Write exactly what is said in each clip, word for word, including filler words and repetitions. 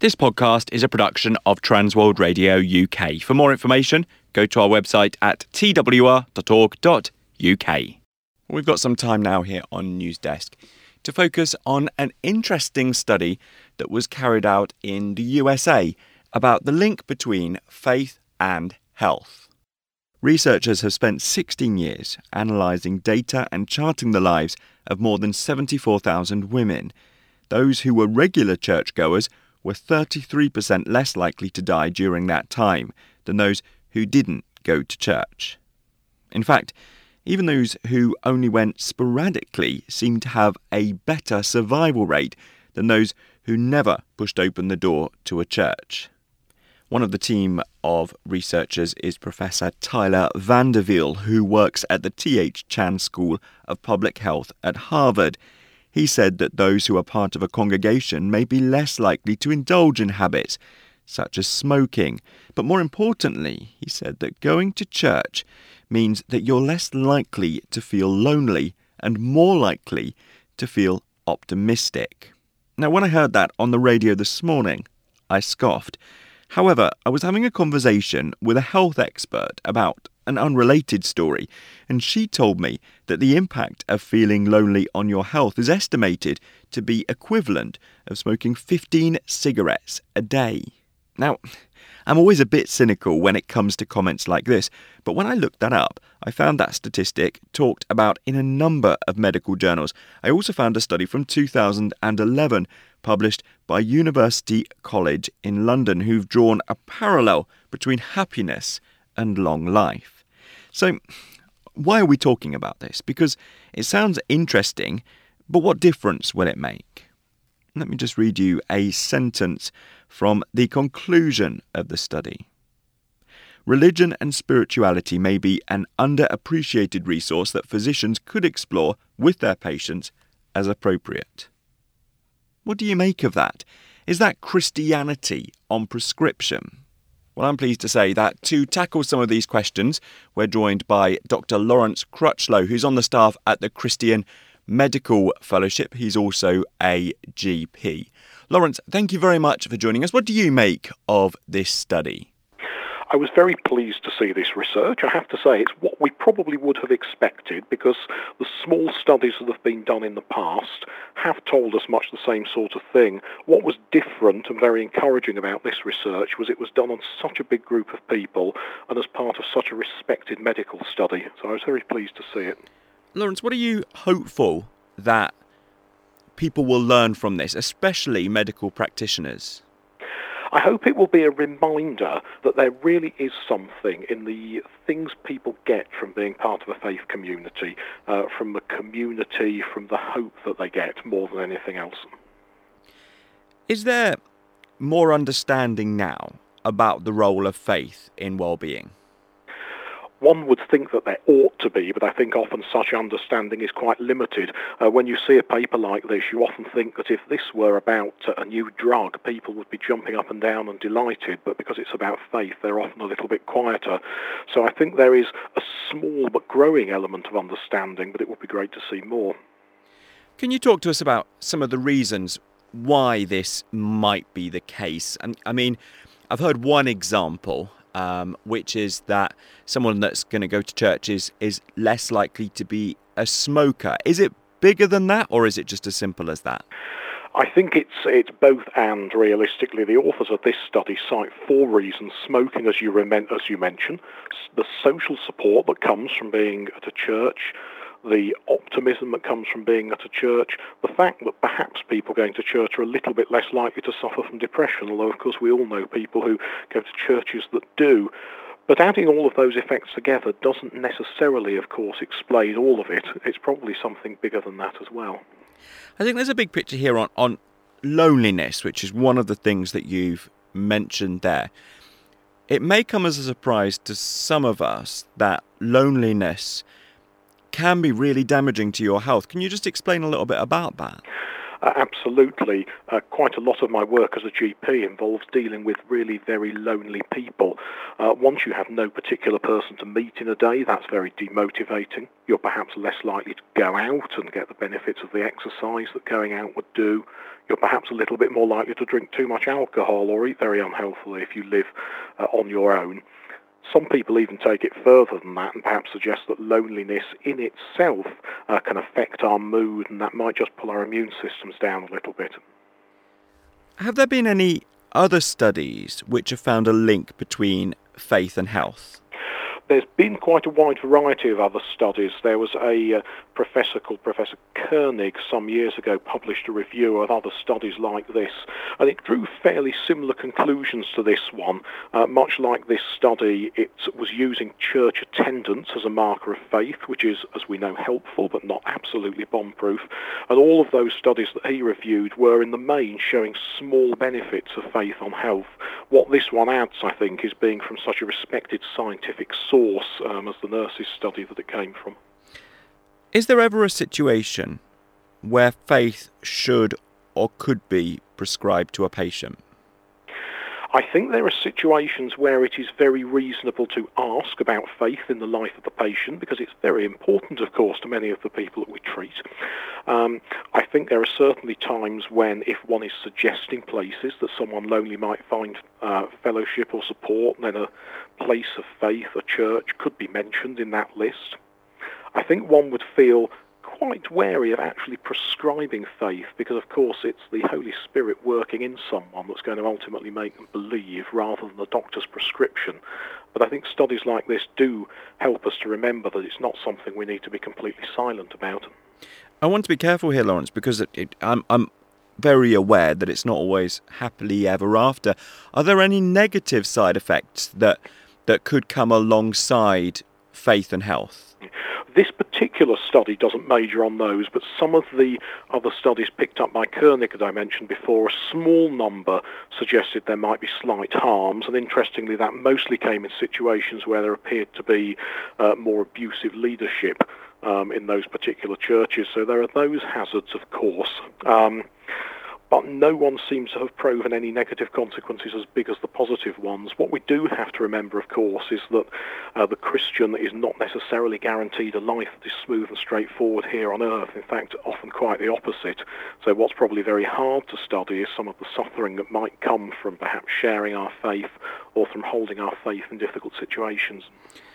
This podcast is a production of Transworld Radio U K. For more information, go to our website at t w r dot org dot u k. We've got some time now here on News Desk to focus on an interesting study that was carried out in the U S A about the link between faith and health. Researchers have spent sixteen years analysing data and charting the lives of more than seventy-four thousand women. Those who were regular churchgoers were thirty-three percent less likely to die during that time than those who didn't go to church. In fact, even those who only went sporadically seemed to have a better survival rate than those who never pushed open the door to a church. One of the team of researchers is Professor Tyler Vanderveel, who works at the T H Chan School of Public Health at Harvard. He said that those who are part of a congregation may be less likely to indulge in habits, such as smoking. But more importantly, he said that going to church means that you're less likely to feel lonely and more likely to feel optimistic. Now, when I heard that on the radio this morning, I scoffed. However, I was having a conversation with a health expert about an unrelated story, and she told me that the impact of feeling lonely on your health is estimated to be equivalent of smoking fifteen cigarettes a day. Now, I'm always a bit cynical when it comes to comments like this, but when I looked that up, I found that statistic talked about in a number of medical journals. I also found a study from two thousand eleven published by University College in London who've drawn a parallel between happiness and long life. So, why are we talking about this? Because it sounds interesting, but what difference will it make? Let me just read you a sentence from the conclusion of the study. Religion and spirituality may be an underappreciated resource that physicians could explore with their patients as appropriate. What do you make of that? Is that Christianity on prescription? Well, I'm pleased to say that to tackle some of these questions, we're joined by Doctor Lawrence Crutchlow, who's on the staff at the Christian Medical Fellowship. He's also a G P. Lawrence, thank you very much for joining us. What do you make of this study? I was very pleased to see this research. I have to say it's what we probably would have expected because the small studies that have been done in the past have told us much the same sort of thing. What was different and very encouraging about this research was it was done on such a big group of people and as part of such a respected medical study. So I was very pleased to see it. Lawrence, what are you hopeful that people will learn from this, especially medical practitioners? I hope it will be a reminder that there really is something in the things people get from being part of a faith community, uh, from the community, from the hope that they get more than anything else. Is there more understanding now about the role of faith in well-being? One would think that there ought to be, but I think often such understanding is quite limited. Uh, when you see a paper like this, you often think that if this were about uh, a new drug, people would be jumping up and down and delighted, but because it's about faith, they're often a little bit quieter. So I think there is a small but growing element of understanding, but it would be great to see more. Can you talk to us about some of the reasons why this might be the case? And I mean, I've heard one example, Um, which is that someone that's going to go to church is, is less likely to be a smoker. Is it bigger than that, or is it just as simple as that? I think it's it's both and, realistically. The authors of this study cite four reasons. Smoking, as you, rem- as you mentioned, the social support that comes from being at a church, the optimism that comes from being at a church, the fact that perhaps people going to church are a little bit less likely to suffer from depression, although of course we all know people who go to churches that do. But adding all of those effects together doesn't necessarily, of course, explain all of it. It's probably something bigger than that as well. I think there's a big picture here on, on loneliness, which is one of the things that you've mentioned there. It may come as a surprise to some of us that loneliness can be really damaging to your health. Can you just explain a little bit about that? Uh, absolutely. Uh, quite a lot of my work as a G P involves dealing with really very lonely people. Uh, once you have no particular person to meet in a day, that's very demotivating. You're perhaps less likely to go out and get the benefits of the exercise that going out would do. You're perhaps a little bit more likely to drink too much alcohol or eat very unhealthily if you live uh, on your own. Some people even take it further than that and perhaps suggest that loneliness in itself uh, can affect our mood, and that might just pull our immune systems down a little bit. Have there been any other studies which have found a link between faith and health? There's been quite a wide variety of other studies. There was a uh, professor called Professor Koenig some years ago published a review of other studies like this, and it drew fairly similar conclusions to this one. Uh, much like this study, it was using church attendance as a marker of faith, which is, as we know, helpful but not absolutely bomb-proof. And all of those studies that he reviewed were in the main showing small benefits of faith on health. What this one adds, I think, is being from such a respected scientific source um, as the nurses' study that it came from. Is there ever a situation where faith should or could be prescribed to a patient? I think there are situations where it is very reasonable to ask about faith in the life of the patient, because it's very important, of course, to many of the people that we treat. Um, I think there are certainly times when, if one is suggesting places that someone lonely might find uh, fellowship or support, then a place of faith, a church, could be mentioned in that list. I think one would feel quite wary of actually prescribing faith, because of course it's the Holy Spirit working in someone that's going to ultimately make them believe rather than the doctor's prescription. But I think studies like this do help us to remember that it's not something we need to be completely silent about. I want to be careful here, Lawrence, because it, it, I'm, I'm very aware that it's not always happily ever after. Are there any negative side effects that that could come alongside faith and health? This particular study doesn't major on those, but some of the other studies picked up by Koenig, as I mentioned before, a small number suggested there might be slight harms, and interestingly that mostly came in situations where there appeared to be uh, more abusive leadership um, in those particular churches. So there are those hazards, of course. Um, But no one seems to have proven any negative consequences as big as the positive ones. What we do have to remember, of course, is that uh, the Christian is not necessarily guaranteed a life that is smooth and straightforward here on earth. In fact, often quite the opposite. So what's probably very hard to study is some of the suffering that might come from perhaps sharing our faith or from holding our faith in difficult situations.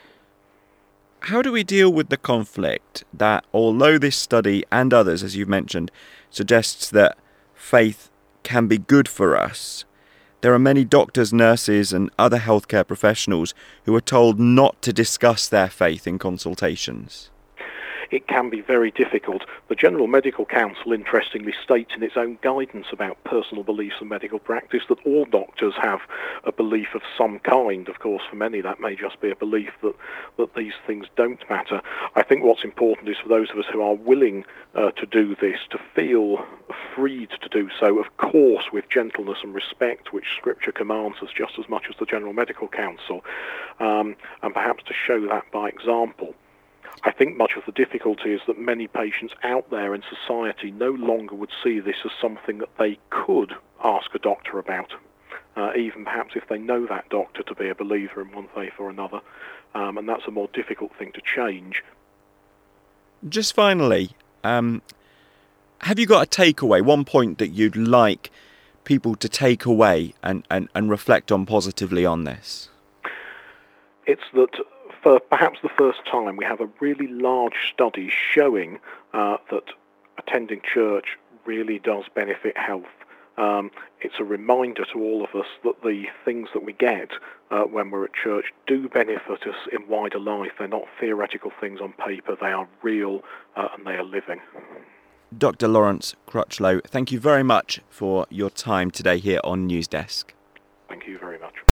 How do we deal with the conflict that, although this study and others, as you've mentioned, suggests that faith can be good for us, there are many doctors, nurses and other healthcare professionals who are told not to discuss their faith in consultations? It can be very difficult. The General Medical Council, interestingly, states in its own guidance about personal beliefs and medical practice that all doctors have a belief of some kind. Of course, for many that may just be a belief that, that these things don't matter. I think what's important is for those of us who are willing uh, to do this to feel freed to do so, of course with gentleness and respect, which Scripture commands us just as much as the General Medical Council, um, and perhaps to show that by example. I think much of the difficulty is that many patients out there in society no longer would see this as something that they could ask a doctor about, uh, even perhaps if they know that doctor to be a believer in one faith or another, um, and that's a more difficult thing to change. Just finally, um, have you got a takeaway, one point that you'd like people to take away and, and, and reflect on positively on this? It's that for perhaps the first time we have a really large study showing uh, that attending church really does benefit health. Um, it's a reminder to all of us that the things that we get uh, when we're at church do benefit us in wider life. They're not theoretical things on paper, they are real uh, and they are living. Doctor Lawrence Crutchlow, thank you very much for your time today here on Newsdesk. Thank you very much.